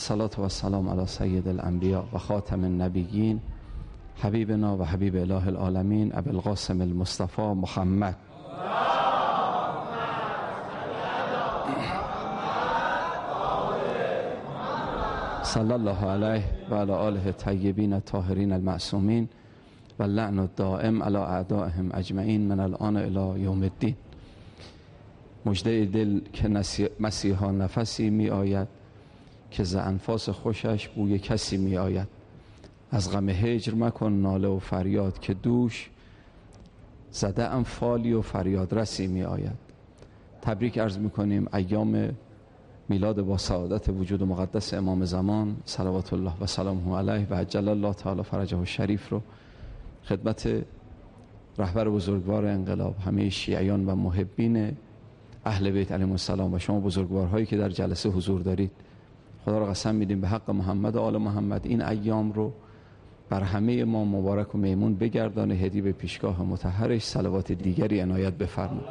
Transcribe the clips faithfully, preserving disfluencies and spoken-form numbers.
الصلاة و السلام علی سید الانبیاء و خاتم النبیین حبیبنا و حبیب اله العالمین ابی القاسم المصطفى محمد صلی الله علیه و علی آله الطیبین الطاهرین المعصومین و اللعن الدائم علی اعدائهم اجمعین من الان الی یوم الدین. مژده دل که مسیحا نفسی می آید که ز انفاس خوشش بوی کسی می آید. از غم هجر مکن ناله و فریاد که دوش زده ام فالی و فریاد رسی می آید. تبریک عرض می کنیم ایام میلاد با سعادت وجود مقدس امام زمان صلوات الله و سلامه علیه و عجل الله تعالی فرجه الشریف رو خدمت رهبر بزرگوار انقلاب، همه شیعیان و محبین اهل بیت علیهم السلام و شما بزرگوارهایی که در جلسه حضور دارید، خدا را قسم میدیم به حق محمد و آل محمد این ایام رو بر همه ما مبارک و میمون بگردانه، هدیه به پیشگاه مطهرش صلوات دیگری عنایت بفرمایید.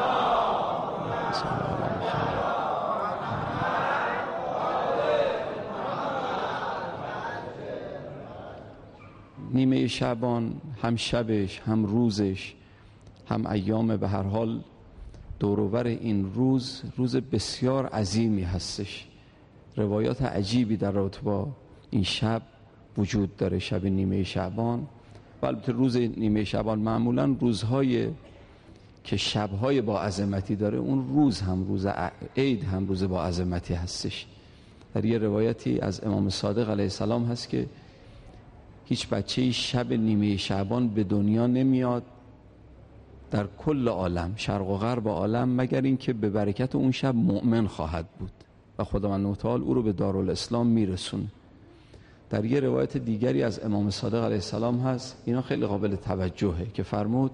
نیمه شعبان هم شبش هم روزش هم ایام به هر حال دوروبر این روز روز بسیار عظیمی هستش. روایات عجیبی در رابطه با این شب وجود داره، شب نیمه شعبان. و البته روز نیمه شعبان معمولا روزهای که شبهای با عظمتی داره، اون روز هم روز عید هم روز با عظمتی هستش. در یه روایتی از امام صادق علیه السلام هست که هیچ بچه شب نیمه شعبان به دنیا نمیاد در کل عالم، شرق و غرب عالم، مگر اینکه به برکت اون شب مؤمن خواهد بود و خداوند متعال او رو به دارالاسلام میرسونه. در یه روایت دیگری از امام صادق علیه السلام هست، اینا خیلی قابل توجهه، که فرمود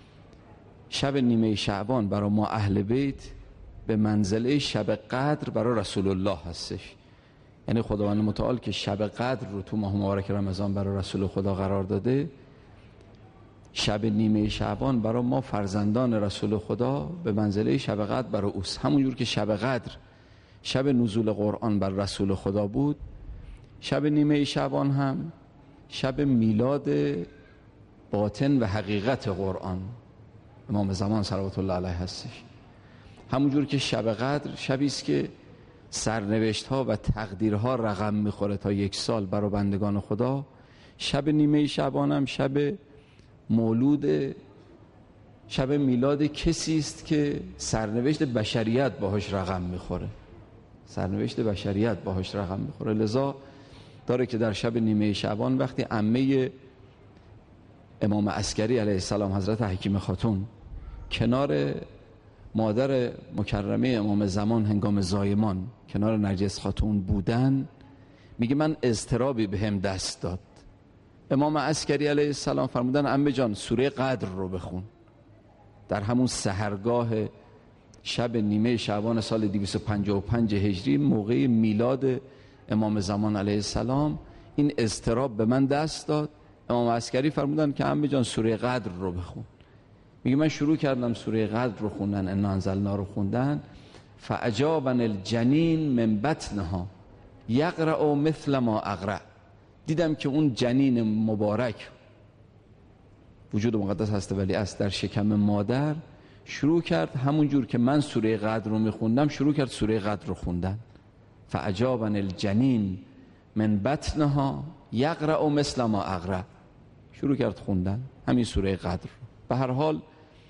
شب نیمه شعبان برای ما اهل بیت به منزله شب قدر برای رسول الله هستش. یعنی خداوند متعال که شب قدر رو تو ماه مبارک رمضان برای رسول خدا قرار داده، شب نیمه شعبان برای ما فرزندان رسول خدا به منزله شب قدر برای اوست. همونجور که شب قدر شب نزول قرآن بر رسول خدا بود، شب نیمه شعبان هم شب میلاد باطن و حقیقت قرآن امام زمان صلوات الله علیه هستش. همونجور که شب قدر شبی است که سرنوشت ها و تقدیرها رقم میخوره تا یک سال برای بندگان خدا، شب نیمه شعبان هم شب مولود، شب میلاد کسی است که سرنوشت بشریت باهاش رقم میخوره، سرنوشت بشریت باهاش رقم میخوره. لذا داره که در شب نیمه شعبان وقتی عمه امام عسکری علیه السلام حضرت حکیم خاتون کنار مادر مکرمه امام زمان هنگام زایمان کنار نرگس خاتون بودن، میگه من اضطرابی به هم دست داد. امام عسکری علیه السلام فرمودن عمه جان سوره قدر رو بخون. در همون سحرگاه شب نیمه شعبان سال دویست و پنجاه و پنج هجری موقع میلاد امام زمان علیه السلام این اضطراب به من دست داد. امام عسکری فرمودن که عمه جان سوره قدر رو بخون. میگه من شروع کردم سوره قدر رو خوندن، انا انزلنا رو خوندن، فاجابن الجنین من بطنها یقرأ مثل ما اقرأ. دیدم که اون جنین مبارک وجود مقدس هست ولی است در شکم مادر شروع کرد همون جور که من سوره قدر رو میخوندم شروع کرد سوره قدر رو خوندن. فاجابن الجنین من بطنها یقرأ مثل ما اقرأ، شروع کرد خوندن همین سوره قدر. به هر حال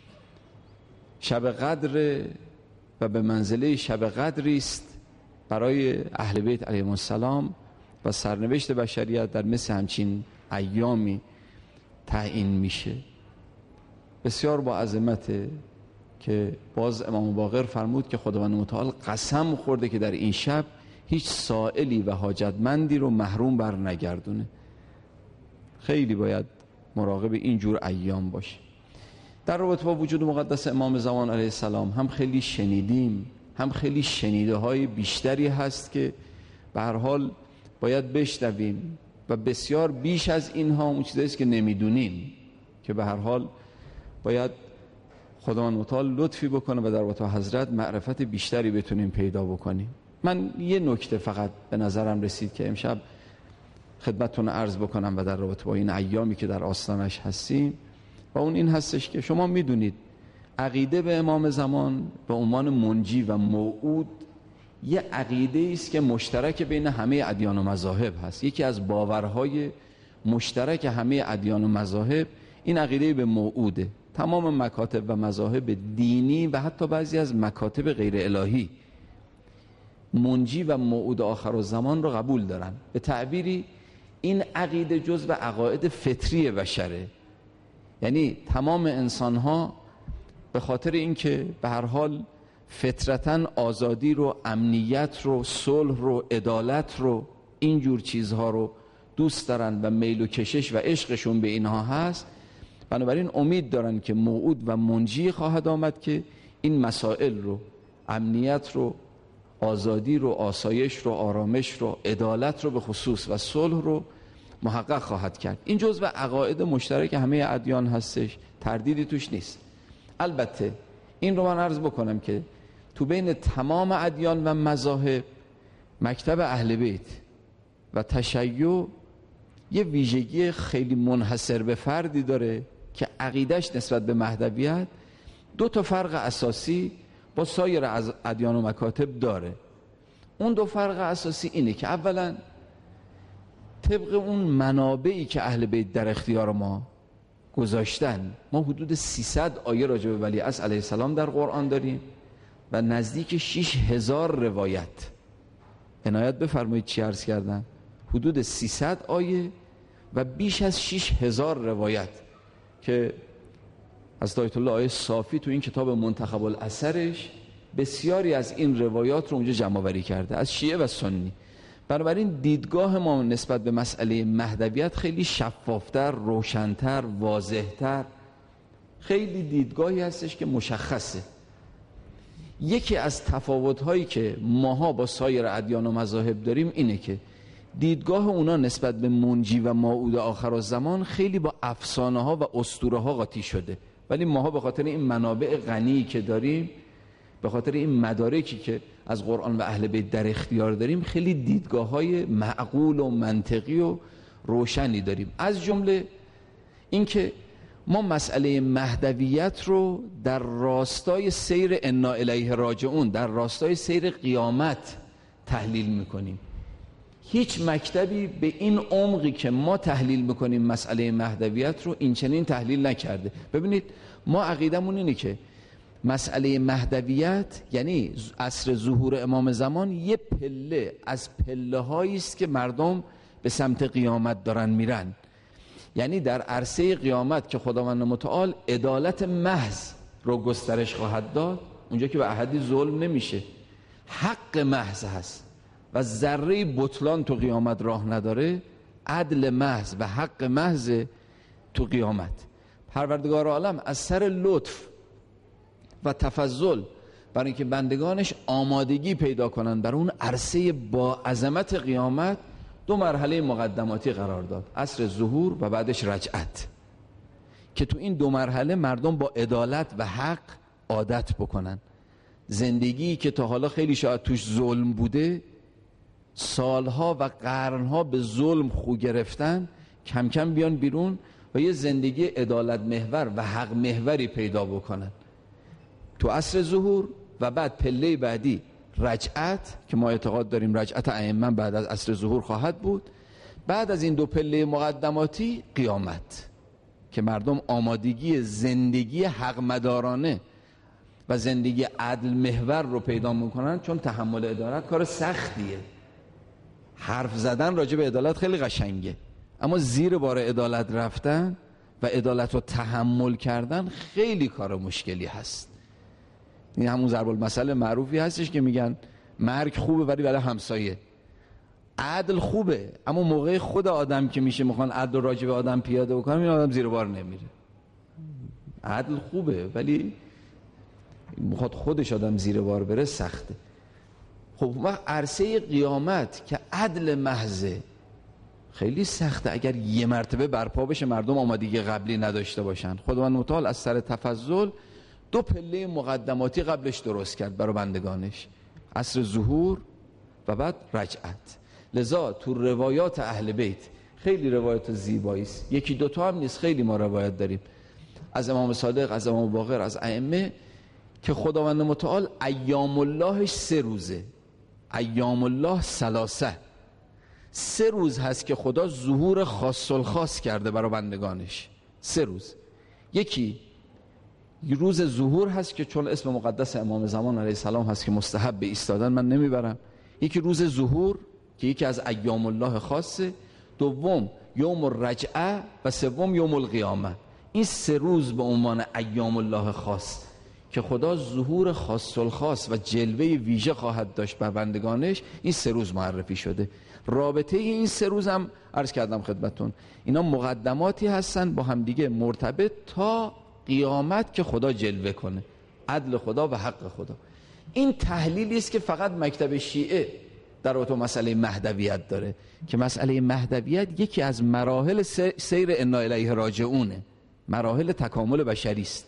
شب قدر و به منزله شب قدری است برای اهل بیت علیهم السلام و سرنوشت بشریت در مثل همچین ایامی تعیین میشه. بسیار با عظمته که باز امام باقر فرمود که خداوند متعال قسم خورده که در این شب هیچ سائلی و حاجتمندی رو محروم بر نگردونه. خیلی باید مراقب این جور ایام باشه. در رابطه با وجود مقدس امام زمان علیه السلام هم خیلی شنیدیم، هم خیلی شنیده های بیشتری هست که به هر حال باید بشنویم و بسیار بیش از اینها اون چیزایی است که نمیدونیم که به هر حال باید خداوند متعال لطفی بکنه و در رابطه با حضرت معرفت بیشتری بتونیم پیدا بکنیم. من یه نکته فقط به نظرم رسید که امشب خدمتتون عرض بکنم و در رابطه با این ایامی که در آستانش هستیم، و اون این هستش که شما میدونید عقیده به امام زمان به عنوان منجی و موعود یه عقیده است که مشترک بین همه ادیان و مذاهب هست. یکی از باورهای مشترک همه ادیان و مذاهب این عقیده به موعوده. تمام مکاتب و مذاهب دینی و حتی بعضی از مکاتب غیر الهی منجی و موعود آخر الزمان رو قبول دارن. به تعبیری این عقیده جزو عقاید فطری بشره، یعنی تمام انسان‌ها به خاطر اینکه به هر حال فطرتاً آزادی رو، امنیت رو، صلح رو، عدالت رو، اینجور چیزها رو دوست دارن و میل و کشش و عشقشون به اینها هست، بنابراین امید دارن که موعود و منجی خواهد آمد که این مسائل رو، امنیت رو، آزادی رو، آسایش رو، آرامش رو، عدالت رو به خصوص و صلح رو محقق خواهد کرد. این جزو عقاید مشترک همه ادیان هستش، تردیدی توش نیست. البته این رو من عرض بکنم که تو بین تمام ادیان و مذاهب مکتب اهل بیت و تشیع یه ویژگی خیلی منحصر به فردی داره که عقیدش نسبت به مهدویت دو تا فرق اساسی با سایر از ادیان و مکاتب داره. اون دو فرق اساسی اینه که اولا طبق اون منابعی که اهل بیت در اختیار ما گذاشتن، ما حدود سیصد آیه راجع به ولیعصر علیه السلام در قرآن داریم و نزدیک شش هزار روایت. عنایت بفرمایید چی عرض کردن؟ حدود سیصد آیه و بیش از شش هزار روایت که از آیت الله آیه صافی تو این کتاب منتخب الاثرش بسیاری از این روایات رو اونجا جمع آوری کرده از شیعه و سنی. بنابراین دیدگاه ما نسبت به مسئله مهدویت خیلی شفافتر، روشنتر، واضحتر، خیلی دیدگاهی هستش که مشخصه. یکی از تفاوت‌هایی که ماها با سایر ادیان و مذاهب داریم اینه که دیدگاه اونا نسبت به منجی و موعود آخر الزمان خیلی با افسانه ها و اسطوره ها قاطی شده، ولی ماها به خاطر این منابع غنی که داریم، به خاطر این مدارکی که از قرآن و اهل بیت در اختیار داریم، خیلی دیدگاه های معقول و منطقی و روشنی داریم. از جمله اینکه ما مسئله مهدویت رو در راستای سیر انا الیه راجعون، در راستای سیر قیامت تحلیل میکنیم. هیچ مکتبی به این عمقی که ما تحلیل میکنیم مسئله مهدویت رو این چنین تحلیل نکرده. ببینید ما عقیدمون اینه که مسئله مهدویت یعنی عصر ظهور امام زمان یه پله از پله هایی است که مردم به سمت قیامت دارن میرن. یعنی در عرصه قیامت که خداوند متعال عدالت محض رو گسترش خواهد داد، اونجا که به احدی ظلم نمیشه، حق محض هست و ذره بطلان تو قیامت راه نداره، عدل محض و حق محض تو قیامت. پروردگار عالم از سر لطف و تفضل برای اینکه بندگانش آمادگی پیدا کنن برای اون عرصه با عظمت قیامت دو مرحله مقدماتی قرار داد، عصر ظهور و بعدش رجعت، که تو این دو مرحله مردم با عدالت و حق عادت بکنن. زندگی که تا حالا خیلی شاید توش ظلم بوده، سالها و قرنها به ظلم خو گرفتن، کم کم بیان بیرون و یه زندگی عدالت محور و حق محوری پیدا بکنن تو عصر ظهور. و بعد پله بعدی رجعت که ما اعتقاد داریم رجعت ائمه بعد از عصر ظهور خواهد بود. بعد از این دو پله مقدماتی قیامت که مردم آمادگی زندگی حق مدارانه و زندگی عدل محور رو پیدا میکنن، چون تحمل عدالت کار سختیه. حرف زدن راجع به عدالت خیلی قشنگه، اما زیر بار عدالت رفتن و عدالت رو تحمل کردن خیلی کار مشکلی هست. این همون ضرب المثل معروفی هستش که میگن مرگ خوبه ولی برای همسایه. عدل خوبه، اما موقع خود آدم که میشه میخوان عدل راجع به آدم پیاده بکنن، این آدم زیر بار نمیره. عدل خوبه ولی میخواد خودش آدم زیر بار بره سخته. خب وقت عرصه قیامت که عدل محضه خیلی سخته اگر یه مرتبه برپا بشه، مردم آمادگی قبلی نداشته باشن. خداوند متعال از سر تفضل دو پله مقدماتی قبلش درست کرد برای بندگانش، عصر ظهور و بعد رجعت. لذا تو روایات اهل بیت خیلی روایات زیبایی است، یکی دوتا هم نیست، خیلی ما روایت داریم از امام صادق، از امام باقر، از ائمه که خداوند متعال ایام اللهش سه روزه، ایام الله ثلاثه، سه روز هست که خدا ظهور خاص الخاص کرده برای بندگانش. سه روز، یکی روز ظهور هست که چون اسم مقدس امام زمان علیه السلام هست که مستحب به ایستادن من نمیبرم، یکی روز ظهور که یکی از ایام الله خاصه، دوم یوم الرجعه و سوم یوم القیامه. این سه روز به عنوان ایام الله خاص که خدا ظهور خاص الخاص و جلوه ویژه خواهد داشت بر بندگانش، این سه روز معرفی شده. رابطه این سه روز هم عرض کردم خدمتون، اینا مقدماتی هستن با هم دیگه مرتبط تا قیامت که خدا جلوه کنه، عدل خدا و حق خدا. این تحلیلی است که فقط مکتب شیعه در اتو مسئله مهدویت داره که مسئله مهدویت یکی از مراحل سیر انا الیه راجعونه، مراحل تکامل بشری است.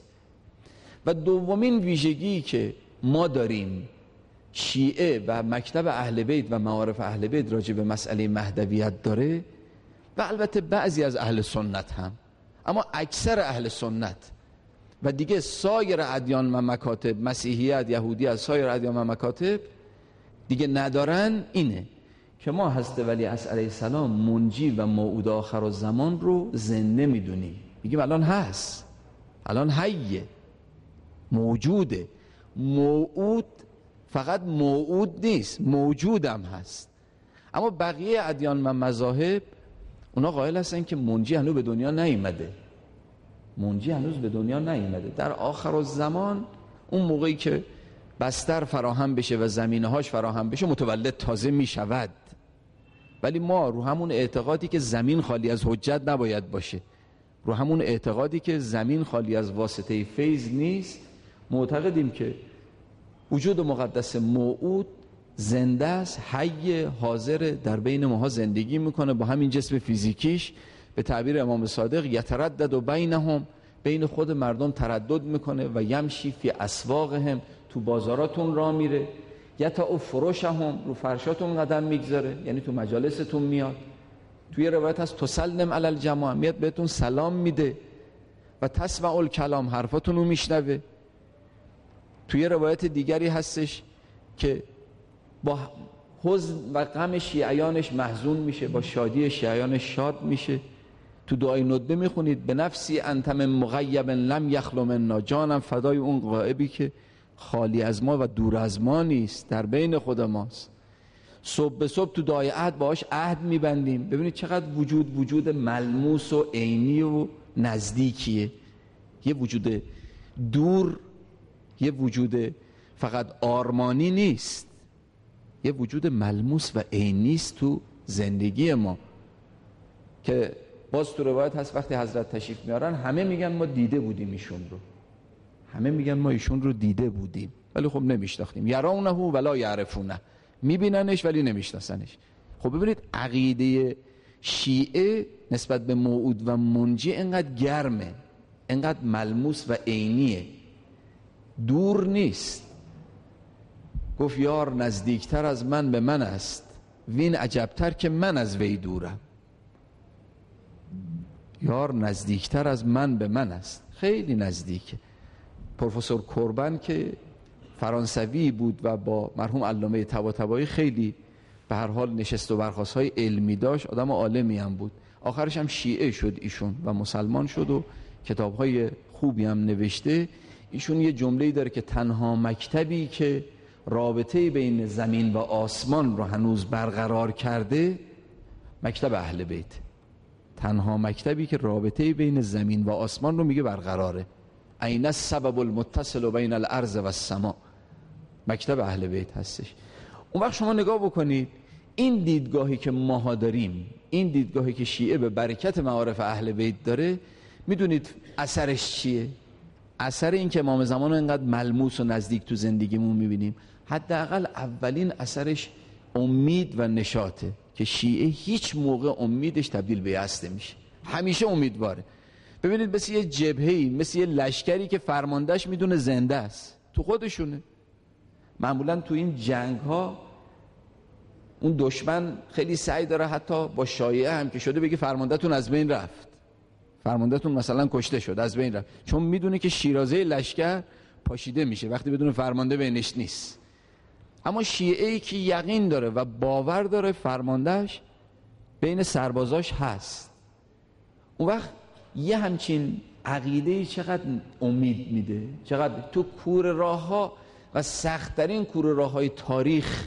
و دومین ویژگی که ما داریم شیعه و مکتب اهل بیت و معارف اهل بیت راجع به مسئله مهدویت داره و البته بعضی از اهل سنت هم، اما اکثر اهل سنت و دیگه سایر ادیان و مکاتب، مسیحیت، یهودیت، سایر ادیان و مکاتب دیگه ندارن، اینه که ما حضرت ولی عصر علیه السلام منجی و موعود آخر الزمان رو زنده میدونیم، میگیم الان هست، الان حیه، موجوده. موعود فقط موعود نیست، موجودم هست. اما بقیه ادیان و مذاهب اونا قائل هستن که منجی هنوز به دنیا نیامده، منجی هنوز به دنیا نیامده. در آخر الزمان اون موقعی که بستر فراهم بشه و زمینه‌هاش فراهم بشه متولد تازه میشود. ولی ما رو همون اعتقادی که زمین خالی از حجت نباید باشه، رو همون اعتقادی که زمین خالی از واسطه فیض نیست، معتقدیم که وجود مقدس موعود زنده است، حی، حاضر، در بین ماها زندگی میکنه با همین جسم فیزیکیش. به تعبیر امام صادق یتردد و بینهم، بین خود مردم تردد میکنه و یمشی فی اسواقهم، تو بازاراتون راه میره، یتعو فروشهم، رو فرشاتون قدم میگذاره، یعنی تو مجالستون میاد. توی روایت هست تسلم علی الجماعه، میاد بهتون سلام میده و تسمع الکلام، حرفاتون رو میشنوه. توی روایت دیگری هستش که با حزن و غم شیعیانش محزون میشه، با شادی شیعیانش شاد میشه. تو دعای ندبه میخونید به نفسی انت من مغیب لم یخلو منا، جانم فدای اون غائبی که خالی از ما و دور از ما نیست، در بین خود ماست. صبح به صبح تو دعای عهد باهاش عهد میبندیم. ببینید چقدر وجود وجود ملموس و عینی و نزدیکیه، یه وجود دور، یه وجود فقط آرمانی نیست، یه وجود ملموس و عینی است تو زندگی ما. که باز تو روایت هست وقتی حضرت تشریف میارن همه میگن ما دیده بودیم ایشون رو، همه میگن ما ایشون رو دیده بودیم ولی خب نمیشناختیم. یرونه ولا یعرفونه، میبیننش ولی نمیشناسنش. خب ببینید عقیده شیعه نسبت به موعود و منجی انقدر گرمه، انقدر ملموس و عینیه، دور نیست. گفت یار نزدیکتر از من به من است، وین عجبتر که من از وی دورم. یار نزدیکتر از من به من است، خیلی نزدیکه. پروفسور کوربن که فرانسوی بود و با مرحوم علامه طباطبایی خیلی به هر حال نشست و برخاست های علمی داشت، آدم عالمی هم بود، آخرش هم شیعه شد ایشون و مسلمان شد و کتاب های خوبی هم نوشته. ایشون یه جمله‌ای داره که تنها مکتبی که رابطه بین زمین و آسمان رو هنوز برقرار کرده مکتب اهل بیت، تنها مکتبی که رابطه بین زمین و آسمان رو میگه برقراره. عین السبب المتصل بین الارض و السماء، مکتب اهل بیت هستش. اون وقت شما نگاه بکنید این دیدگاهی که ماها داریم، این دیدگاهی که شیعه به برکت معارف اهل بیت داره، میدونید اثرش چیه؟ اثر این که امام زمان رو اینقدر ملموس و نزدیک تو زندگیمون میبینیم، حداقل اولین اثرش امید و نشاطه که شیعه هیچ موقع امیدش تبدیل به یأس نمیشه، همیشه امیدواره. ببینید مثل یه جبهه‌ای، مثل یه لشکری که فرماندهش میدونه زنده است، تو خودشونه. معمولا تو این جنگ ها اون دشمن خیلی سعی داره حتی با شایعه هم که شده بگه فرماندهتون از بین رفت، فرماندهتون مثلا کشته شد، از بین رفت، چون میدونه که شیرازه لشکر پاشیده میشه وقتی بدون فرمانده بینش نیست. اما شیعه‌ای که یقین داره و باور داره فرماندهش بین سربازاش هست، اون وقت یه همچین عقیده چقدر امید میده، چقدر تو کور راه ها و سخت‌ترین کور راه های تاریخ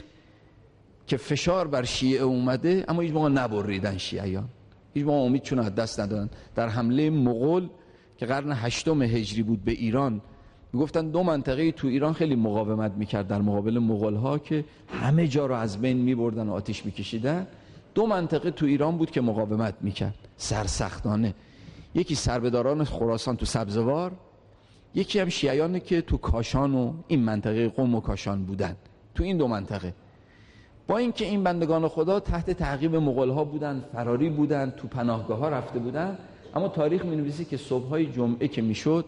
که فشار بر شیعه اومده اما هیچ موقع نبریدن شیعیان، هیچ موقع امیدشون از دست ندادن. در حمله مغول که قرن هشتم هجری بود به ایران، میگفتن دو منطقه تو ایران خیلی مقاومت میکرد در مقابل مغول ها که همه جا رو از بین میبردن و آتش میکشیدن. دو منطقه تو ایران بود که مقاومت میکرد سرسختانه، یکی سربداران خراسان تو سبزوار، یکی هم شیعیانی که تو کاشان و این منطقه قم و کاشان بودن. تو این دو منطقه با اینکه این بندگان خدا تحت تعقیب مغول ها بودن، فراری بودن، تو پناهگاه ها رفته بودن، اما تاریخ می‌نویسه که صبح‌های جمعه که میشد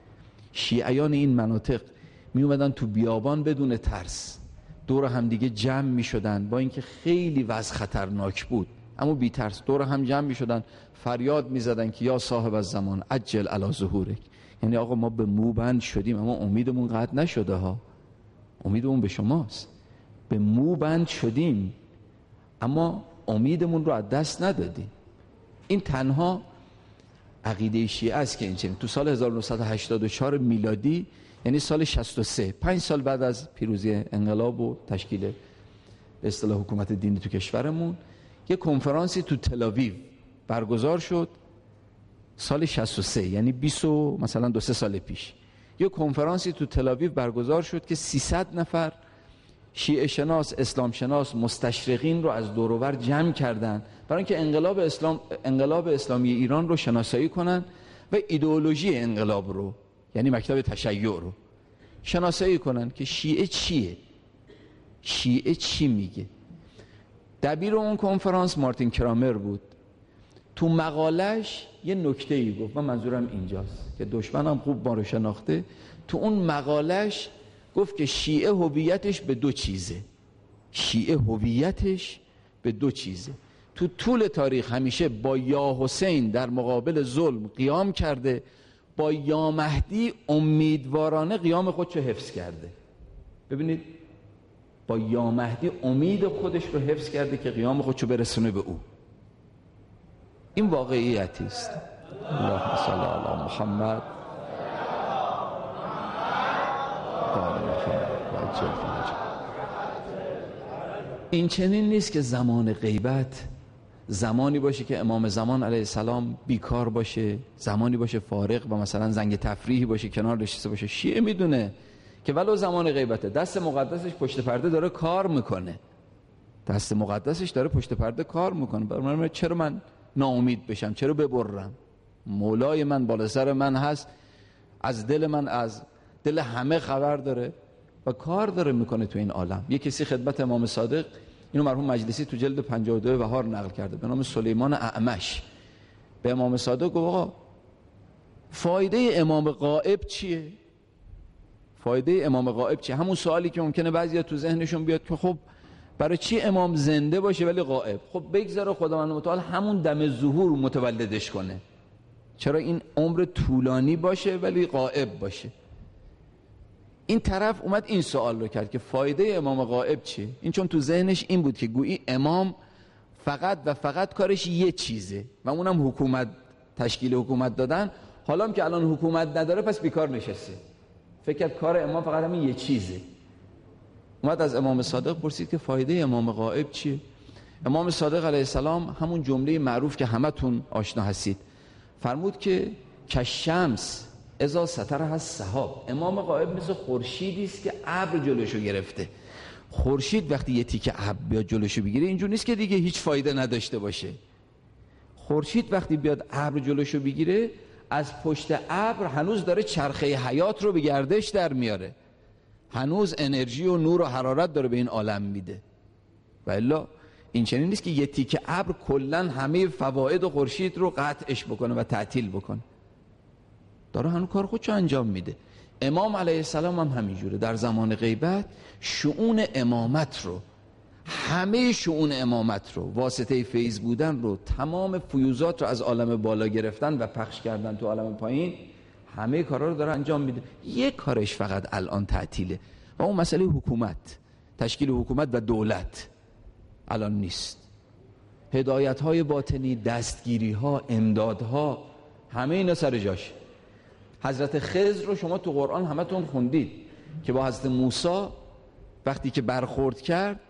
شیعیان این مناطق می اومدن تو بیابان بدون ترس دور هم دیگه جمع می شدن، با اینکه خیلی وضع خطرناک بود اما بی ترس دور هم جمع می شدن، فریاد می زدن که یا صاحب الزمان عجل علی ظهورک، یعنی آقا ما به موبند شدیم اما امیدمون قطع نشده ها، امیدمون به شماست، به موبند شدیم اما امیدمون رو از دست ندادیم. این تنها عقیده شیعه است که این چنین. تو سال هزار و نهصد و هشتاد و چهار میلادی، یعنی سال شصت و سه، پنج سال بعد از پیروزی انقلاب و تشکیل به اصطلاح حکومت دینی تو کشورمون، یه کنفرانسی تو تل‌آویو برگزار شد سال شصت و سه، یعنی بیست مثلا دو سه سال پیش. یه کنفرانسی تو تل‌آویو برگزار شد که سیصد نفر شیعه شناس، اسلام شناس، مستشرقین رو از دور و بر جمع کردن برای اینکه انقلاب اسلام انقلاب اسلامی ایران رو شناسایی کنن و ایدئولوژی انقلاب رو، یعنی مکتب تشیع رو شناسایی کنن که شیعه چیه، شیعه چی میگه. دبیر اون کنفرانس مارتین کرامر بود. تو مقالش یه نکته‌ای گفت، من منظورم اینجاست که دشمنم خوب ما رو شناخته. تو اون مقالش گفت که شیعه هویتش به دو چیزه، شیعه هویتش به دو چیزه. تو طول تاریخ همیشه با یا حسین در مقابل ظلم قیام کرده، با یا مهدی امیدوارانه قیام خودشو حفظ کرده. ببینید، با یا مهدی امید خودش رو حفظ کرده که قیام خودشو برسونه به او. این واقعیتی است. اللهم صل علی محمد. این چنین نیست که زمان غیبت زمانی باشه که امام زمان علیه السلام بیکار باشه، زمانی باشه فارغ و مثلا زنگ تفریحی باشه کنار نشسته باشه. شیعه میدونه که ولو زمان غیبته دست مقدسش پشت پرده داره کار میکنه، دست مقدسش داره پشت پرده کار میکنه. برای چرا من ناامید بشم، چرا ببرم؟ مولای من بالا سر من هست، از دل من، از دل همه خبر داره و کار داره میکنه تو این عالم. یه کسی خدمت امام صادق، اینو مرحوم مجلسی تو جلد پنجاه و دو بهار نقل کرده، به نام سلیمان اعمش، به امام صادق گفت آقا فایده امام غائب چیه؟ فایده امام غائب چیه؟ همون سوالی که ممکنه بعضیا تو ذهنشون بیاد که خب برای چی امام زنده باشه ولی غائب؟ خب بگذاره خداوند متعال همون دم ظهور متولدش کنه، چرا این عمر طولانی باشه ولی غائب باشه؟ این طرف اومد این سوال رو کرد که فایده امام غائب چیه؟ این چون تو ذهنش این بود که گویی امام فقط و فقط کارش یه چیزه و اونم حکومت، تشکیل حکومت دادن. حالا که الان حکومت نداره پس بیکار نشسته، فکر کرد کار امام فقط همین یه چیزه. اومد از امام صادق پرسید که فایده امام غائب چیه؟ امام صادق علیه السلام همون جمله معروف که همتون آشنا هستید فرمود که کشمس اذا سترها السحاب. امام غائب مثل خورشیدی است که ابر جلوشو گرفته. خورشید وقتی یه تیکه ابر بیاد جلوشو بگیره اینجور نیست که دیگه هیچ فایده نداشته باشه. خورشید وقتی بیاد ابر جلوشو بگیره، از پشت ابر هنوز داره چرخه حیات رو به گردش در میاره، هنوز انرژی و نور و حرارت داره به این عالم میده. و الا این چنین نیست که یه تیکه ابر کلا همه فواید خورشید رو قطعش بکنه و تعطیل بکنه، داره هنوز کار خودشو انجام میده. امام علیه السلام هم همینجوره، در زمان غیبت شؤون امامت رو همه شؤون امامت رو، واسطه فیض بودن رو، تمام فیوزات رو از عالم بالا گرفتن و پخش کردن تو عالم پایین، همه کارا رو داره انجام میده. یک کارش فقط الان تعطیله و اون مسئله حکومت، تشکیل حکومت و دولت الان نیست. هدایت های باطنی، دستگیری ها، امداد ها، همه اینا سر جاش. حضرت خضر رو شما تو قرآن همتون خوندید که با حضرت موسی وقتی که برخورد کرد،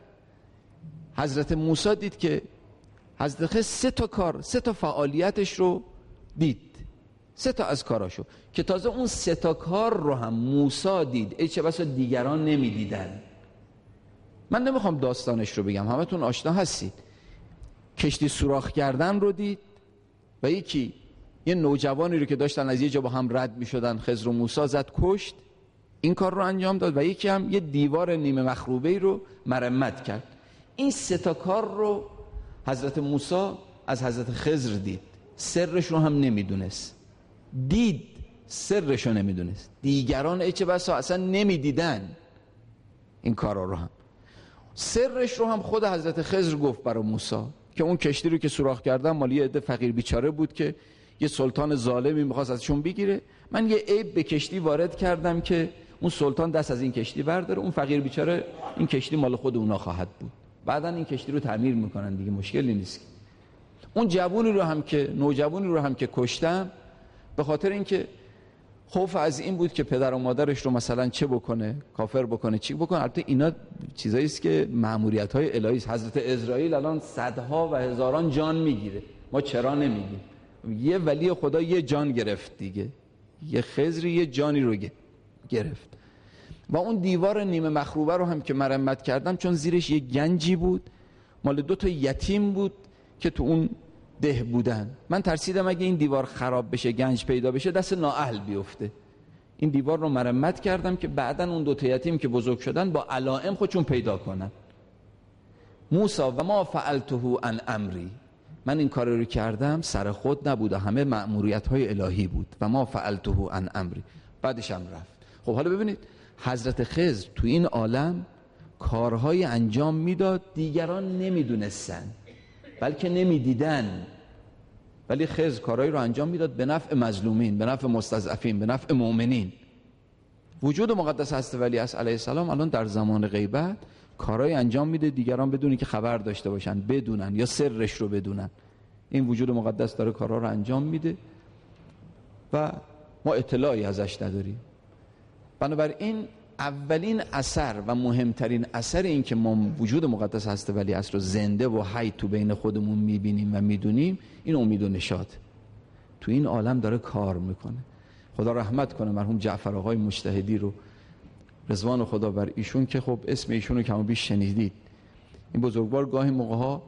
حضرت موسی دید که حضرت خضر سه تا کار، سه تا فعالیتش رو دید، سه تا از کاراشو، که تازه اون سه تا کار رو هم موسی دید، ای چه بسا دیگران نمیدیدن. من نمیخوام داستانش رو بگم، همتون آشنا هستید. کشتی سوراخ کردن رو دید و یکی یه نوجوانی رو که داشتن از یه جا با هم رد میشدن، خضر و موسی زد کشت، این کار رو انجام داد، و یکی هم یه دیوار نیمه مخروبه‌ای رو مرمت کرد. این سه تا کار رو حضرت موسی از حضرت خضر دید، سرش رو هم نمیدونست، دید سرش رو نمیدونست، دیگران ای چه بسا اصلا نمیدیدن این کارا رو، هم سرش رو هم خود حضرت خضر گفت برای موسی که اون کشتی رو که سوراخ کردن مال یه عده فقیر بیچاره بود که یه سلطان ظالمی میخواست ازشون بگیره، من یه عیب به کشتی وارد کردم که اون سلطان دست از این کشتی برداره، اون فقیر بیچاره این کشتی مال خود اونا خواهد بود، بعدن این کشتی رو تعمیر میکنن دیگه، مشکلی نیست. اون جوونی رو هم که نوجوانی رو هم که کشتم به خاطر اینکه خوف از این بود که پدر و مادرش رو مثلا چه بکنه، کافر بکنه، چی بکنه. البته اینا چیزایی است که مأموریت‌های الهی است. حضرت اسرائیل الان صدها و هزاران جان میگیره، ما چرا نمیگیم؟ یه ولی خدا یه جان گرفت دیگه، یه خضری یه جانی رو گرفت. و اون دیوار نیمه مخروبه رو هم که مرمت کردم، چون زیرش یه گنجی بود مال دو تا یتیم بود که تو اون ده بودن، من ترسیدم اگه این دیوار خراب بشه، گنج پیدا بشه، دست نااهل بیفته. این دیوار رو مرمت کردم که بعدن اون دو تا یتیم که بزرگ شدن با علائم خودشون پیدا کنن. موسی و ما فعلته عن امری، من این کار رو کردم سر خود نبود، همه مأموریت‌های الهی بود. و ما فعلته عن امری، بعدش هم رفت. خب حالا ببینید حضرت خضر تو این عالم کارهای انجام میداد دیگران نمیدونستن بلکه نمیدیدن، ولی خضر کارهایی رو انجام میداد به نفع مظلومین، به نفع مستضعفین، به نفع مؤمنین. وجود مقدس حضرت ولی عصر علیه السلام الان در زمان غیبت کارهایی انجام میده دیگران بدونی که خبر داشته باشن، بدونن یا سرش رو بدونن. این وجود مقدس داره کارها رو انجام میده و ما اطلاعی ازش نداریم. بنابراین اولین اثر و مهمترین اثر این که ما وجود مقدس حضرت ولی عصر رو زنده و حی تو بین خودمون میبینیم و میدونیم، این امید و نشاط تو این عالم داره کار میکنه. خدا رحمت کنه مرحوم جعفر آقای مجتهدی رو، رضوان خدا بر ایشون، که خب اسم ایشون رو کم و بیش شنیدید. این بزرگوار گاهی موقع ها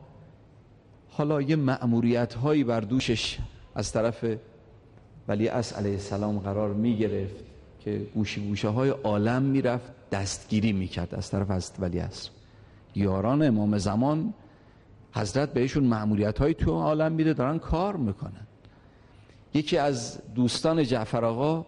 حالا یه مأموریت هایی بر دوشش از طرف ولی عصر علیه السلام قرار میگرفت که گوشی گوشه های عالم میرفت دستگیری میکرد از طرف حضرت ولی عصر. یاران امام زمان حضرت بهشون مأموریت های تو عالم میده، دارن کار میکنن. یکی از دوستان جعفر آقا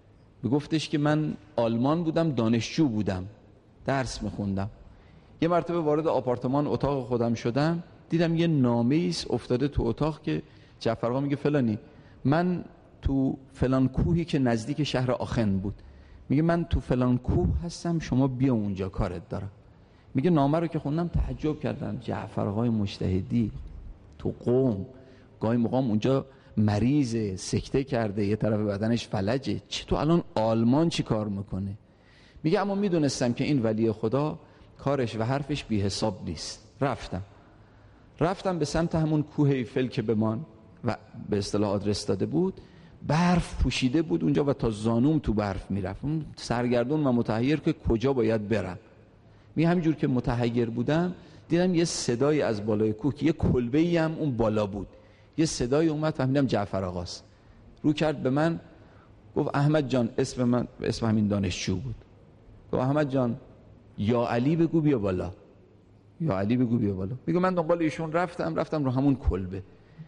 بگفتش که من آلمان بودم، دانشجو بودم، درس میخوندم. یه مرتبه وارد آپارتمان اتاق خودم شدم، دیدم یه نامه‌ای افتاده تو اتاق که جعفر آقا میگه فلانی، من تو فلان کوهی که نزدیک شهر آخن بود، میگه من تو فلان کوه هستم، شما بیا اونجا، کارت دارم. میگه نامه رو که خوندم تعجب کردم، جعفر آقای مجتهدی تو قم، گاهی مقام اونجا مریضه، سکته کرده، یه طرف بدنش فلجه، چه تو الان آلمان چی کار میکنه؟ میگه اما میدونستم که این ولی خدا کارش و حرفش بی حساب نیست. رفتم رفتم به سمت همون کوه ایفل که به من و به اصطلاح آدرس داده بود. برف پوشیده بود اونجا و تا زانوم تو برف میرفت. اون سرگردون و متحیر که کجا باید برم. میگه همینجور که متحیر بودم دیدم یه صدای از بالای کوه که یه کلبه‌ای هم اون بالا بود، یه صدای اومد، فهمیدم جعفر آقاست. رو کرد به من گفت احمد جان، اسم من اسم همین دانشجو بود، گفت احمد جان یا علی بگو بیا بالا، یا علی بگو بیا بالا. میگه من دنبال ایشون رفتم رفتم رو همون کلبه.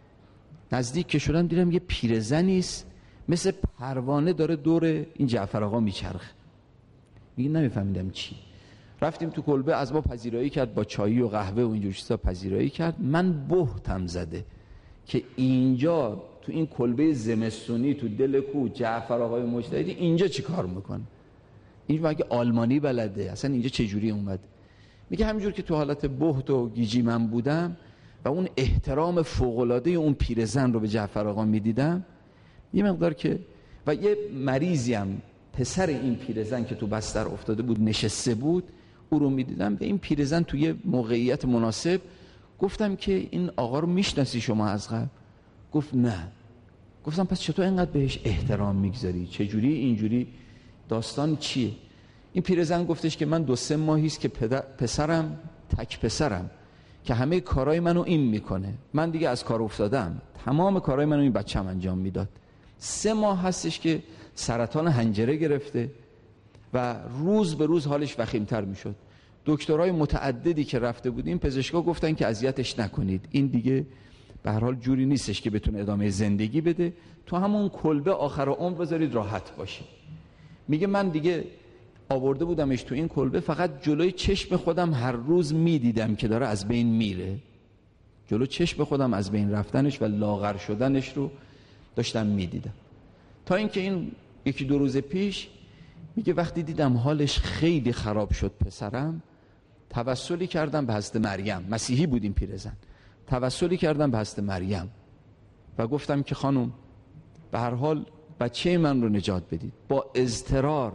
نزدیک که شدم دیدم یه پیرزنی است مثل پروانه داره دور این جعفر آقا میچرخه. میگه نمیفهمیدم چی. رفتیم تو کلبه، از ما پذیرایی کرد با چایی و قهوه و اینجور چیزا پذیرایی کرد. من بهتم زده که اینجا تو این کلبه زمستونی تو دل کوه جعفر آقای مجتهدی اینجا چی کار میکنه؟ این مگه آلمانی بلده؟ اصلا اینجا چه جوری اومد؟ میگه همینجور که تو حالت بهت و گیجی من بودم و اون احترام فوق‌العاده اون پیرزن رو به جعفر آقا میدیدم، یه مقدار که و یه مریضی هم پسر این پیرزن که تو بستر افتاده بود نشسته بود، او رو میدیدم. به این پیرزن تو یه موقعیت مناسب گفتم که این آقا رو میشناسی شما از قبل؟ گفت نه. گفتم پس چطور اینقدر بهش احترام میگذاری؟ چجوری اینجوری؟ داستان چیه؟ این پیرزن گفتش که من دو سه ماهی است که پدر پسرم تک پسرم که همه کارهای منو این میکنه، من دیگه از کار افتادم، تمام کارهای منو این بچه‌م انجام میداد. سه ماه هستش که سرطان حنجره گرفته و روز به روز حالش وخیمتر میشد. دکترای متعددی که رفته بودیم پزشکا گفتن که اذیتش نکنید، این دیگه به هر حال جوری نیستش که بتونه ادامه زندگی بده، تو همون کلبه آخر عمر بذارید راحت باشه. میگه من دیگه آورده بودمش تو این کلبه، فقط جلوی چشم خودم هر روز میدیدم که داره از بین میره، جلو چشم خودم از بین رفتنش و لاغر شدنش رو داشتم میدیدم. تا اینکه این یکی دو روز پیش میگه وقتی دیدم حالش خیلی خراب شد پسرم، توسلی کردم به حضرت مریم، مسیحی بودیم پیرزن، توسلی کردم به حضرت مریم و گفتم که خانم به هر حال بچه من رو نجات بدید. با اضطرار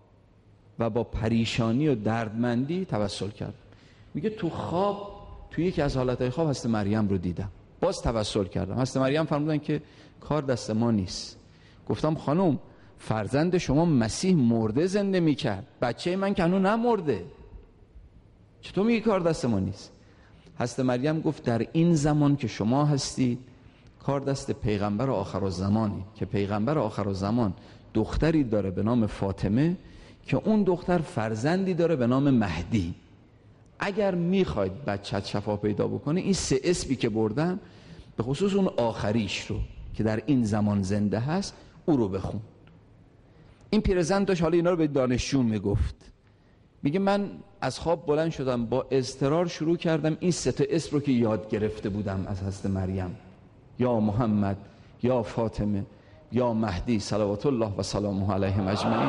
و با پریشانی و دردمندی توسل کردم. میگه تو خواب، تو یکی از حالتهای خواب حضرت مریم رو دیدم، باز توسل کردم. حضرت مریم فرمودن که کار دست ما نیست. گفتم خانم فرزند شما مسیح مرده زنده میکرد، بچه من که هنوز نمرده، چطور میگی کار دست ما نیست؟ حضرت مریم گفت در این زمان که شما هستید کار دست پیغمبر آخر الزمانی، که پیغمبر آخر الزمان دختری داره به نام فاطمه که اون دختر فرزندی داره به نام مهدی. اگر میخواید بچت شفا پیدا بکنه این سه اسمی که بردم، به خصوص اون آخریش رو که در این زمان زنده هست، او رو بخون. این پیرزن داشت حالا اینا رو به دانشجویان میگفت. میگه من از خواب بلند شدم، با اضطرار شروع کردم این سه تا اسم رو که یاد گرفته بودم از حضرت مریم، یا محمد، یا فاطمه، یا مهدی صلوات الله و سلامه علیهم اجمعین،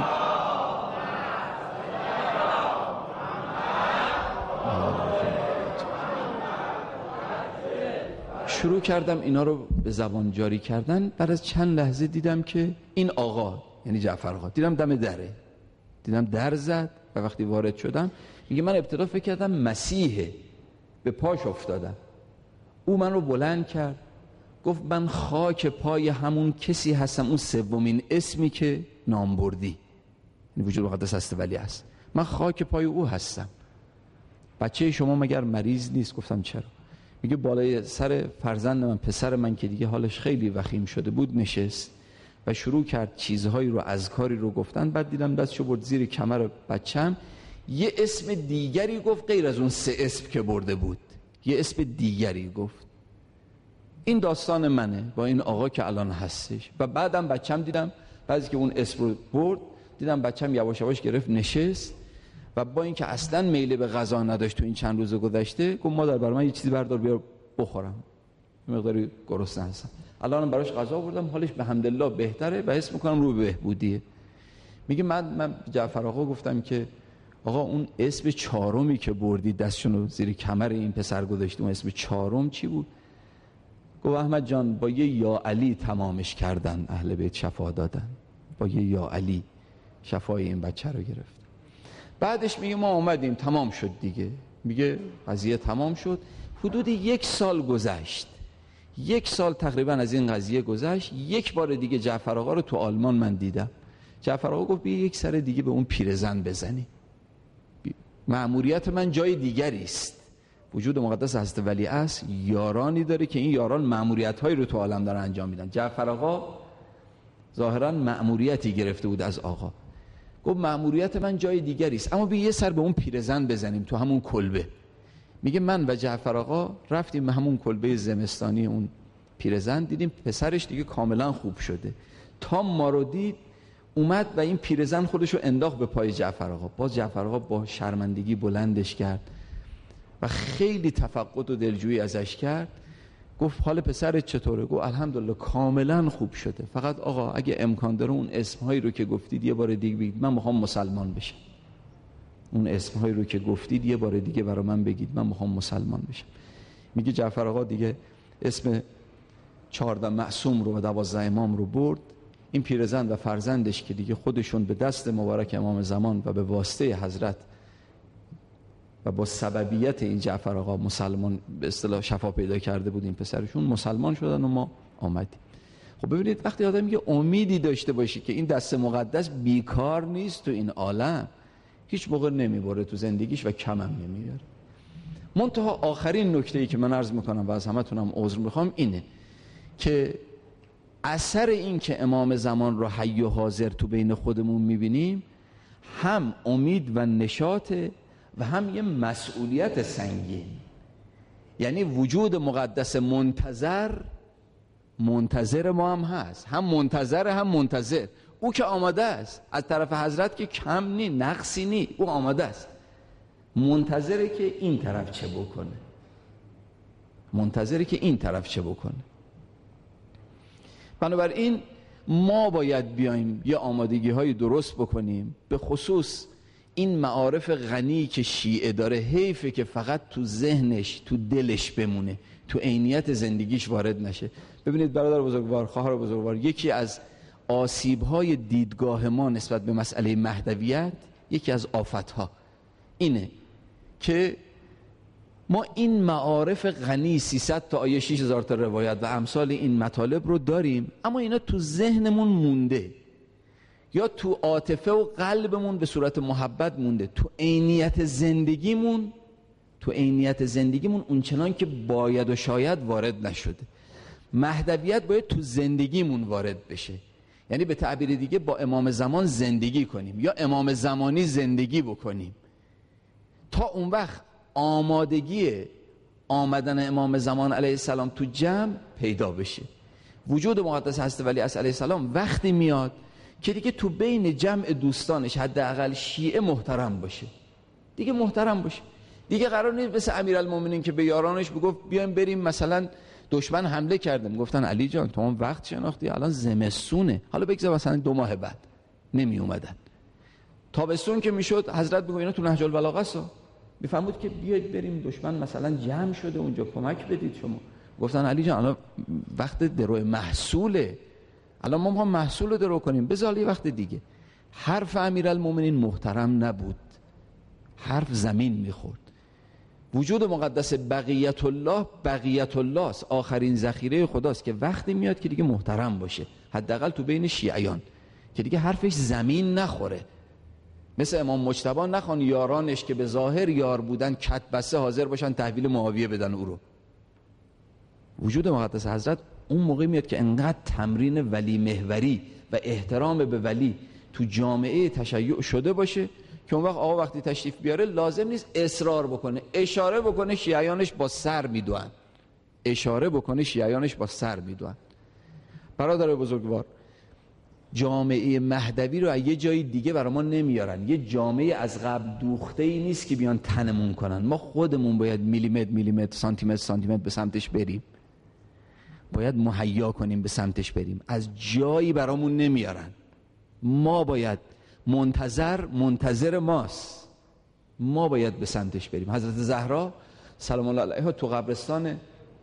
شروع کردم اینا رو به زبان جاری کردن. بعد از چند لحظه دیدم که این آقا، یعنی جعفر آقا، دیدم دم دره، دیدم در زد و وقتی وارد شدم میگه من ابتدا فکر کردم مسیحه، به پاش افتادم. او من رو بلند کرد، گفت من خاک پای همون کسی هستم، اون سومین اسمی که نام بردی، یعنی وجود مقدس هست ولی هست، من خاک پای او هستم. بچه شما مگر مریض نیست؟ گفتم چرا؟ میگه بالای سر فرزند من، پسر من که دیگه حالش خیلی وخیم شده بود، نشست و شروع کرد چیزهایی رو، اذکاری رو گفتن. بعد دیدم دستشو برد زیر کمر بچم، یه اسم دیگری گفت غیر از اون سه اسم که برده بود، یه اسم دیگری گفت. این داستان منه با این آقا که الان هستش. و بعدم بچم دیدم بعضی که اون اسم رو برد، دیدم بچم یواش یواش گرفت نشست و با اینکه اصلا میل به غذا نداشت تو این چند روز گذشته، گفت مادر برای من یه چیزی بردار بیار بخورم، مقداری گرسنه هستم. الانم براش غذا آوردم، حالش به حمدالله بهتره و حس میکنم رو به بهبودیه. میگه من من جعفر آقا گفتم که آقا اون اسم چهارمی که بردی دستشونو زیر کمر این پسر گذاشتی، اون اسم چهارم چی بود؟ گفت احمد جان با یه یا علی تمامش کردن، اهل بیت شفا دادن، با یه یا علی شفای این بچه رو گرفت. بعدش میگه ما اومدیم تمام شد دیگه، میگه قضیه تمام شد. حدود یک سال گذشت، یک سال تقریبا از این قضیه گذشت. یک بار دیگه جعفر آقا رو تو آلمان من دیدم. جعفر آقا گفت بیا یک سر دیگه به اون پیرزن بزنی، مأموریت من جای دیگری است. وجود مقدس حضرت ولی است یارانی داره که این یاران مأموریت‌هایی رو تو عالم دارن انجام میدن. جعفر آقا ظاهرا مأموریتی گرفته بود از آقا، گفت مأموریت من جای دیگری است، اما بیا یه سر به اون پیرزن بزنیم تو همون کلبه. میگه من و جعفر آقا رفتیم به همون کلبه زمستانی اون پیرزن، دیدیم پسرش دیگه کاملا خوب شده. تا ما رو دید اومد و این پیرزن خودشو انداخت به پای جعفر آقا. باز جعفر آقا با شرمندگی بلندش کرد و خیلی تفقد و دلجویی ازش کرد. گفت حال پسرت چطوره؟ گفت الحمدلله کاملا خوب شده، فقط آقا اگه امکان داره اون اسمهایی رو که گفتید یه بار دیگه بگید، من میخوام مسلمان بشم. اون اسمهایی رو که گفتید یه بار دیگه برای من بگید، من میخوام مسلمان بشم. میگه جعفر آقا دیگه اسم چهارده معصوم رو و دوازده امام رو برد. این پیرزن و فرزندش که دیگه خودشون به دست مبارک امام زمان و به واسطه حضرت و با سببیت این جعفر آقا مسلمان به اصطلاح شفا پیدا کرده بود، این پسرشون مسلمان شدن و ما آمدیم. خب ببینید وقتی آدم میگه امیدی داشته باشی که این دست مقدس بیکار نیست تو این عالم، هیچ موقع نمیبره تو زندگیش و کم هم نمیاره. منتها آخرین نکته‌ای که من عرض میکنم و از همتونم عذر میخوام اینه که اثر این که امام زمان رو حی و حاضر تو بین خودمون میبینیم هم امید و نشاطه و هم یه مسئولیت سنگین. یعنی وجود مقدس منتظر منتظر ما هم هست، هم منتظر هم منتظر. او که آماده است از طرف حضرت که کم نی، نقصی نی، او آماده است، منتظره که این طرف چه بکنه، منتظره که این طرف چه بکنه. بنابراین ما باید بیایم یه آمادگی های درست بکنیم، به خصوص این معارف غنی که شیعه داره حیفه که فقط تو ذهنش تو دلش بمونه، تو عینیت زندگیش وارد نشه. ببینید برادر بزرگوار، خواهر بزرگوار، یکی از آسیب‌های دیدگاه ما نسبت به مسئله مهدویت، یکی از آفت‌ها اینه که ما این معارف غنی سیصد تا آیه، شش هزار تا روایت و امثال این مطالب رو داریم، اما اینا تو ذهنمون مونده یا تو عاطفه و قلبمون به صورت محبت مونده، تو عینیت زندگیمون تو عینیت زندگیمون اونچنان که باید و شاید وارد نشده. مهدویت باید تو زندگیمون وارد بشه، یعنی به تعبیر دیگه با امام زمان زندگی کنیم یا امام زمانی زندگی بکنیم. تا اون وقت آمادگی آمدن امام زمان علیه السلام تو جمع پیدا بشه. وجود مقدس حضرت ولی علیه السلام وقتی میاد که دیگه تو بین جمع دوستانش حداقل شیعه محترم باشه، دیگه محترم باشه. دیگه قرار نیست مثل امیرالمومنین که به یارانش بگفت بیایم بریم مثلا دشمن حمله کرده، میگفتن علی جان تو اون وقت شناختی، الان زمستونه، حالا بگذار مثلا دو ماه بعد، نمی اومدن. تابستون که میشد حضرت میگه اینا تو نهج البلاغه است، میفهمود که بیاید بریم دشمن مثلا جمع شده اونجا، کمک بدید شما. گفتن علی جان الان وقت درو محصوله، الان ما میخوام محصول رو درو کنیم، بذار یه وقت دیگه. حرف امیرالمومنین محترم نبود، حرف زمین میخورد. وجود مقدس بقیت الله بقیت الله است، آخرین ذخیره خداست که وقتی میاد که دیگه محترم باشه، حداقل تو بین شیعیان، که دیگه حرفش زمین نخوره. مثل امام مجتبی نخوان یارانش که به ظاهر یار بودن کت بسته حاضر باشن تحویل معاویه بدن او رو. وجود مقدس حضرت اون موقع میاد که انقدر تمرین ولی محوری و احترام به ولی تو جامعه تشیع شده باشه که اون وقت آقا وقتی تشریف بیاره لازم نیست اصرار بکنه، اشاره بکنه شیعیانش با سر میدوئن، اشاره بکنه شیعیانش با سر میدوئن. برادر بزرگوار، جامعه مهدوی رو از یه جای دیگه برای ما نمیارن، یه جامعه از قبل دوخته ای نیست که بیان تنمون کنن. ما خودمون باید میلیمتر میلیمتر سانتیمتر سانتیمتر به سمتش بریم، باید مهیا کنیم به سمتش بریم، از جایی برامون نمیارن. ما باید منتظر منتظر ماست، ما باید به سمتش بریم. حضرت زهرا سلام الله علیها تو قبرستان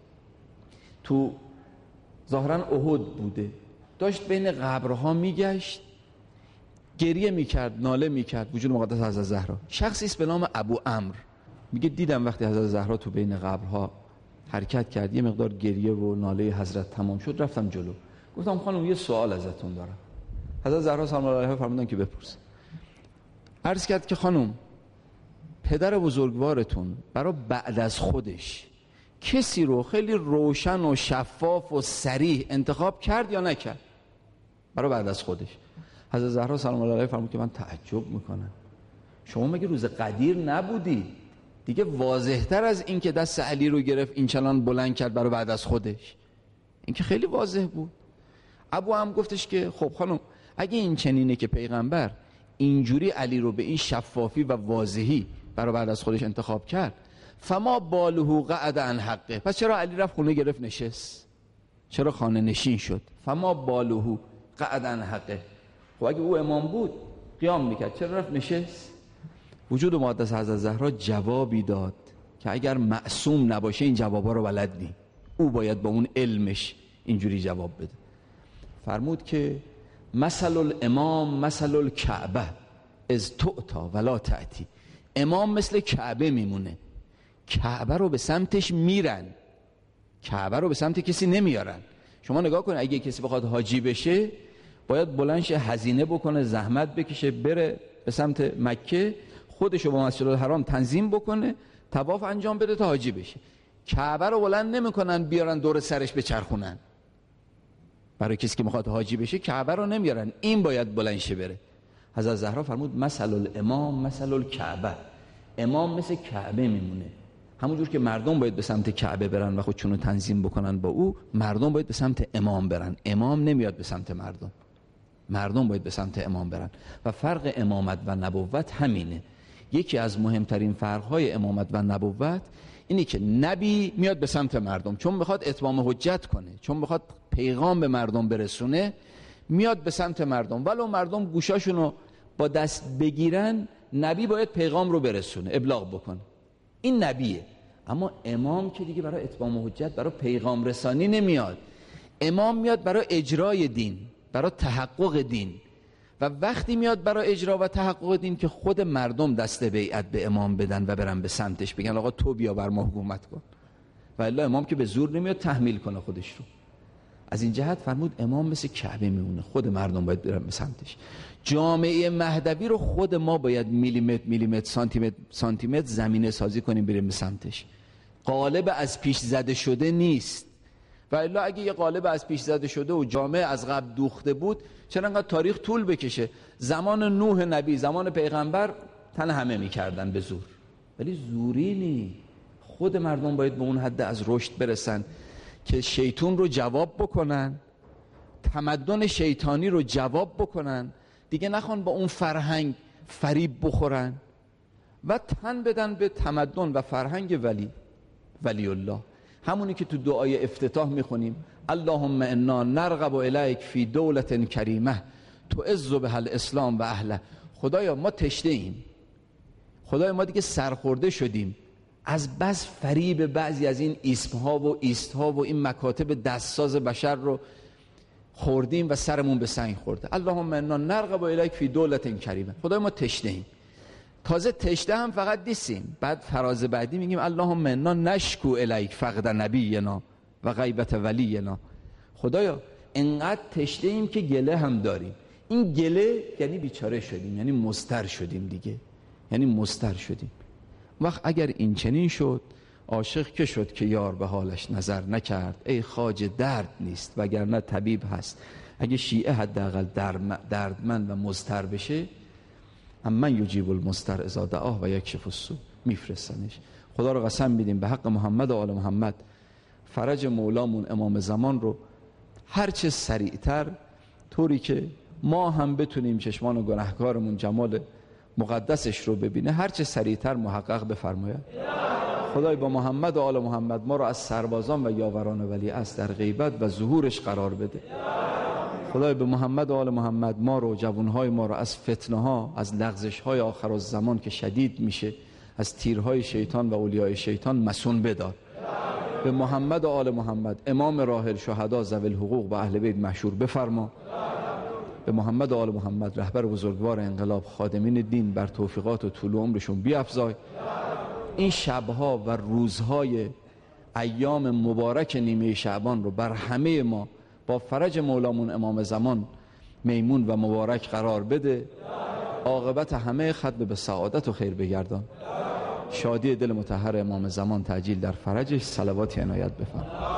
تو ظاهرا احد بوده، داشت بین قبرها میگشت، گریه میکرد، ناله میکرد. وجود مقدس حضرت زهرا، شخصی است به نام ابو عمرو، میگه دیدم وقتی حضرت زهرا تو بین قبرها حرکت کرد، یه مقدار گریه و ناله حضرت تمام شد، رفتم جلو، گفتم خانم یه سوال ازتون دارم. حضرت زهرا سلام الله علیها فرمودن که بپرس. عرض کرد که خانم پدر بزرگوارتون برای بعد از خودش کسی رو خیلی روشن و شفاف و صریح انتخاب کرد یا نکرد برای بعد از خودش؟ حضرت زهرا سلام الله علیها فرمود که من تعجب میکنم، شما مگه روز قدیر نبودی؟ دیگه واضح‌تر از این که دست علی رو گرفت این چنان بلند کرد برای بعد از خودش، این که خیلی واضح بود. ابو هم گفتش که خب خانم اگه این چنینه که پیغمبر اینجوری علی رو به این شفافی و واضحی برای بعد از خودش انتخاب کرد، فما باله قعد عن حقه، پس چرا علی رفت خونه گرفت نشست؟ چرا خانه نشین شد؟ فما باله قعد عن حقه. خب اگه او امام بود قیام میکرد، چرا رفت نشست؟ وجود مقدس حضرت زهرا جوابی داد که اگر معصوم نباشه این جوابا رو بلد نی، او باید با اون علمش اینجوری جواب بده. فرمود که مثل الامام مثل الکعبه از تؤتا ولا تأتی. امام مثل کعبه میمونه، کعبه رو به سمتش میرن، کعبه رو به سمت کسی نمیارن. شما نگاه کنید اگه کسی بخواد حاجی بشه باید بلندش هزینه بکنه، زحمت بکشه، بره به سمت مکه، خودشو با مسجد الحرام تنظیم بکنه، طواف انجام بده تا حاجی بشه. کعبه رو بلند نمیکنن بیارن دور سرش بچرخونن. برای کسی که میخواد حاجی بشه کعبه رو نمیارن، این باید بلند شه بره. حضرت زهرا فرمود مثل الامام مثل الکعبه، امام مثل کعبه میمونه. همونجور که مردم باید به سمت کعبه برن و خودشونو تنظیم بکنن با او، مردم باید به سمت امام برن. امام نمیاد به سمت مردم، مردم باید به سمت امام برن. و فرق امامت و نبوت همینه. یکی از مهمترین فرقهای امامت و نبوت اینی که نبی میاد به سمت مردم چون میخواد اتمام حجت کنه، چون میخواد پیغام به مردم برسونه، میاد به سمت مردم. ولو مردم گوشاشونو با دست بگیرن، نبی باید پیغام رو برسونه، ابلاغ بکنه. این نبیه. اما امام که دیگه برای اتمام حجت، برای پیغام رسانی نمیاد. امام میاد برای اجرای دین، برای تحقق دین. و وقتی میاد برای اجرا و تحقق دین که خود مردم دست بیعت به امام بدن و برن به سمتش، بگن آقا تو بیا بر ما حکومت کن. و الا امام که به زور نمیاد تحمیل کنه خودش رو. از این جهت فرمود امام مثل کعبه میمونه، خود مردم باید برن به سمتش. جامعه مهدوی رو خود ما باید میلیمتر میلیمتر سانتیمتر سانتیمتر زمینه سازی کنیم بریم به سمتش. قالب از پیش زده شده نیست. و الا اگه یه قالب از پیش زده شده و جامعه از قبل دوخته بود، چرا انقدر تاریخ طول بکشه؟ زمان نوح نبی، زمان پیغمبر تن همه میکردن به زور، ولی زوری نی. خود مردم باید به اون حد از رشد برسن که شیطان رو جواب بکنن، تمدن شیطانی رو جواب بکنن، دیگه نخوان با اون فرهنگ فریب بخورن و تن بدن به تمدن و فرهنگ ولی ولی الله. همونی که تو دعای افتتاح میخونیم اللهم انا نرغب الیک فی دولت کریمه تعز بها الاسلام و اهله. خدایا ما تشنه ایم، خدایا ما دیگه سرخورده شدیم از بس فریب بعضی از این اسمها و ایستها و این مکاتب دستساز بشر رو خوردیم و سرمون به سنگ خورده. اللهم انا نرغب الیک فی دولت کریمه. خدایا ما تشنه ایم. تازه تشنه هم فقط نیستیم، بعد فراز بعدی میگیم اللهم انا نشکو الیک فقد نبینا و غیبت ولینا. خدایا انقدر تشنه ایم که گله هم داریم. این گله یعنی بیچاره شدیم، یعنی مضطر شدیم دیگه، یعنی مضطر شدیم. وقت اگر این چنین شد، عاشق که شد که یار به حالش نظر نکرد. ای خواجه درد نیست وگرنه طبیب هست. اگه شیعه حداقل دردمند و مضطر بشه، امن یجیب المضطر اذا دعاه و یکشف السوء، میفرستنش. خدا رو قسم میدیم به حق محمد و آل محمد، فرج مولامون امام زمان رو هرچه سریعتر، طوری که ما هم بتونیم چشمان گناهکارمون جمال مقدسش رو ببینه، هرچه سریعتر محقق بفرماید. خدای با محمد و آل محمد ما رو از سربازان و یاوران ولی از در غیبت و ظهورش قرار بده. خدای به محمد و آل محمد ما رو، جوانهای ما رو از فتنه ها، از لغزش های آخر الزمان که شدید میشه، از تیرهای شیطان و اولیای شیطان مسون بدار. به محمد و آل محمد امام راحل شهدا ذوی الحقوق و اهل بیت مشهور بفرما. به محمد و آل محمد رهبر بزرگوار انقلاب خادمین دین بر توفیقات و طول عمرشون بیفزای. این شبها و روزهای ایام مبارک نیمه شعبان رو بر همه ما با فرج مولامون امام زمان میمون و مبارک قرار بده. عاقبت همه ختم به سعادت و خیر بگردان. شادی دل مطهر امام زمان تعجیل در فرجش. صلوات عنایت بفرما.